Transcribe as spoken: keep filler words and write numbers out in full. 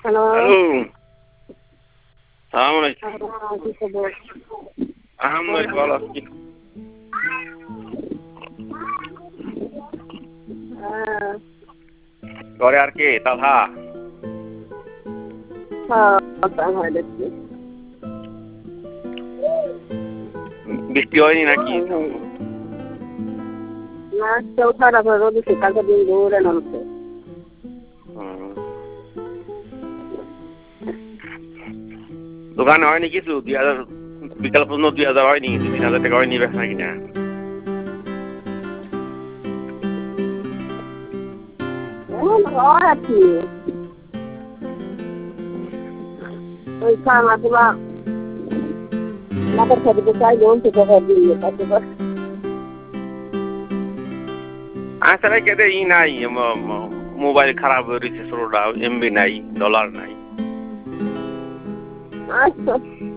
Hello. Hello. সালাম আলাইকুম। হ্যাঁ, কি খবর? আলহামদুলিল্লাহ ভালো আছি। হ্যাঁ, ঘরে আর কে? তালহা? হ্যাঁ, কথা হয় দেখছি। বৃষ্টি হয়নি নাকি? না, কেউ খারাপ হয় রোদ উঠে কালকে দিন ধরে নামছে। হুম। দোকানে হয়নি কিছু? দুই হাজার বিকাল পর্যন্ত দুই হাজার হয়নি? দু তিন হাজার টাকা হয়নি বেচা কিনা? এমন হয় আর কি। ওই খানা গুলা মাথার খাদিতে চাইলে উনতে টাকা দিয়ে তাকে বল। আসলে কেটে ই নাই, মোবাইল খারাপ হয়ে রয়েছে, ষোলোটা এমবি নাই, ডলার নাই। আচ্ছা।